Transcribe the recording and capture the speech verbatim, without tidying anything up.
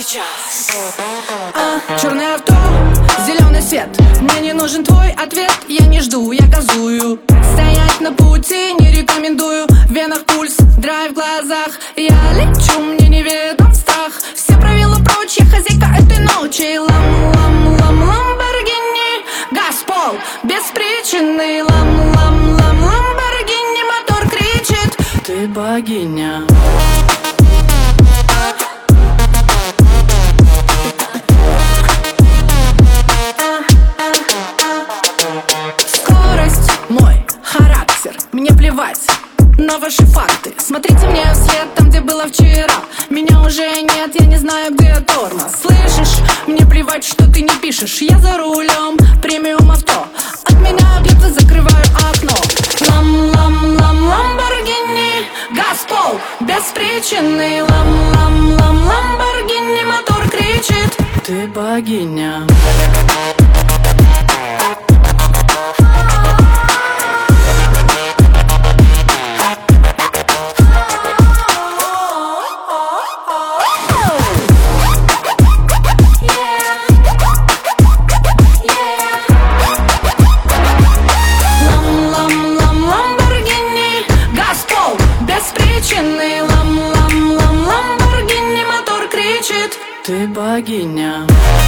сейчас. а, Черное авто, зеленый свет. Мне не нужен твой ответ, я не жду, я газую. Стоять на пути не рекомендую. В венах пульс, драйв в глазах. Я лечу, мне неведом страх. Все правила прочь, я хозяйка этой ночи. Лам-лам-лам, ламборгини. Газ, пол, без причины. Лам-лам-лам, ламборгини. Мотор кричит: ты богиня. Скорость, мой характер. Мне плевать на ваши факты. Смотрите мне вслед там, где было вчера. Меня уже нет, я не знаю, где тормоз. Слышишь? Мне плевать, что ты не пишешь. Я за рулем, премиум авто. От меня глаза закрываю окно. Лам-лам-лам, ламборгини. Газ, пол, без причины. Лам-лам-лам, ламборгини. Мотор кричит: ты богиня. Лам-лам-лам, ламборгини. Мотор кричит: ты богиня.